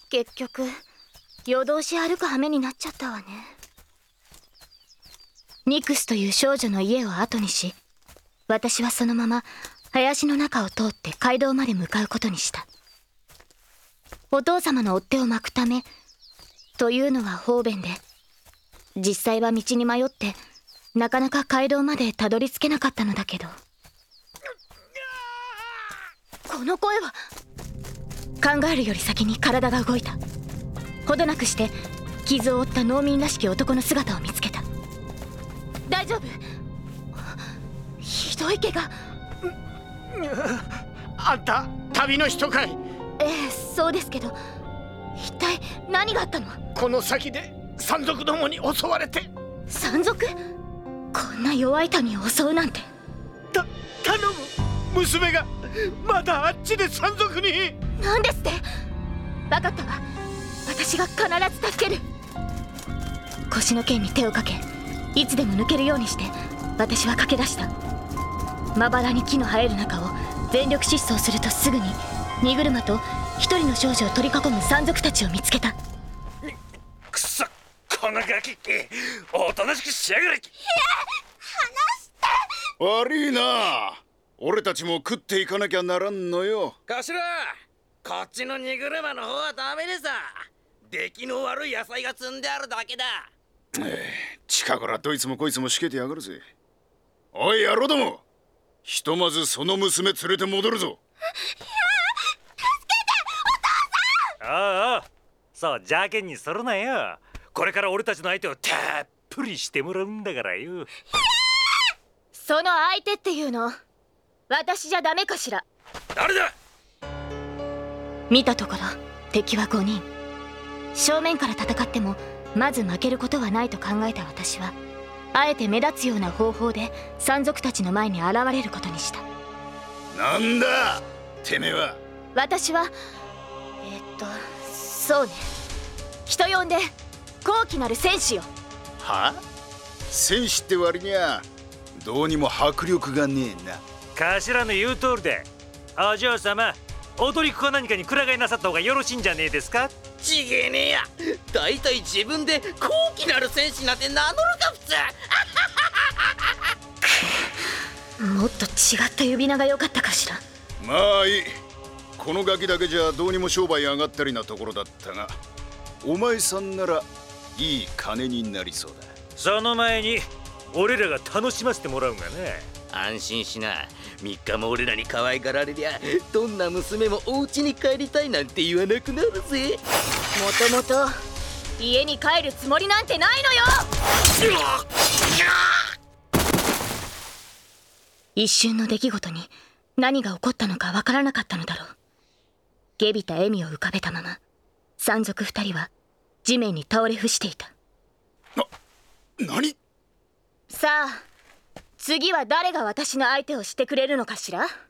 結局夜通し歩く羽目になっちゃったわね。ニクスという少女の家を後にし、私はそのまま林の中を通って街道まで向かうことにした。お父様の追っ手を巻くためというのは方便で、実際は道に迷ってなかなか街道までたどり着けなかったのだけど。この声は。考えるより先に体が動いた。ほどなくして傷を負った農民らしき男の姿を見つけた。大丈夫？ひどい怪我。 あんた旅の人かい？ ええ、そうですけど、一体何があったの？ この先で山賊どもに襲われて。 山賊？こんな弱い民を襲うなんて。 頼む、娘がまだあっちで山賊に。 なんですって？分かったわ、私が必ず助ける。腰の剣に手をかけ、いつでも抜けるようにして私は駆け出した。まばらに木の生える中を全力疾走すると、すぐに荷車と一人の少女を取り囲む山賊たちを見つけた。 くそ、このガキ、おとなしくしやがれ。 離して。 悪いな、俺たちも食っていかなきゃならんのよ。 頭、こっちの荷車の方はダメでさ。出来の悪い野菜が積んであるだけだ。 近頃どいつもこいつもしけてやがるぜ。おい野郎ども、ひとまずその娘連れて戻るぞ。いや、 助けて、お父さん。 ああ、そう邪険にするなよ。これから俺たちの相手をたっぷりしてもらうんだからよ。 その相手っていうの、私じゃダメかしら？ 誰だ？ 見たところ敵は5人。正面から戦ってもまず負けることはないと考えた私は、あえて目立つような方法で山賊たちの前に現れることにした。 なんだてめえは？ 私はそうね、人呼んで高貴なる戦士よ。 は？戦士って割にはどうにも迫力がねえな。 頭の言う通りで、お嬢様、踊り子か何かにくら替えなさった方がよろしいんじゃねえですか？ ちげえねえや。だいたい自分で高貴なる戦士なんて名乗るか普通。 もっと違った呼び名が良かったかしら。 まあいい、このガキだけじゃどうにも商売上がったりなところだったが、お前さんならいい金になりそうだ。 その前に俺らが楽しませてもらうんがね。 安心しな、3日も俺らに可愛がられりゃ、どんな娘もお家に帰りたいなんて言わなくなるぜ。 もともと家に帰るつもりなんてないのよ。一瞬の出来事に何が起こったのかわからなかったのだろう。下びた笑みを浮かべたまま、山賊2人は地面に倒れ伏していた。 何？ さあ、次は誰が私の相手をしてくれるのかしら。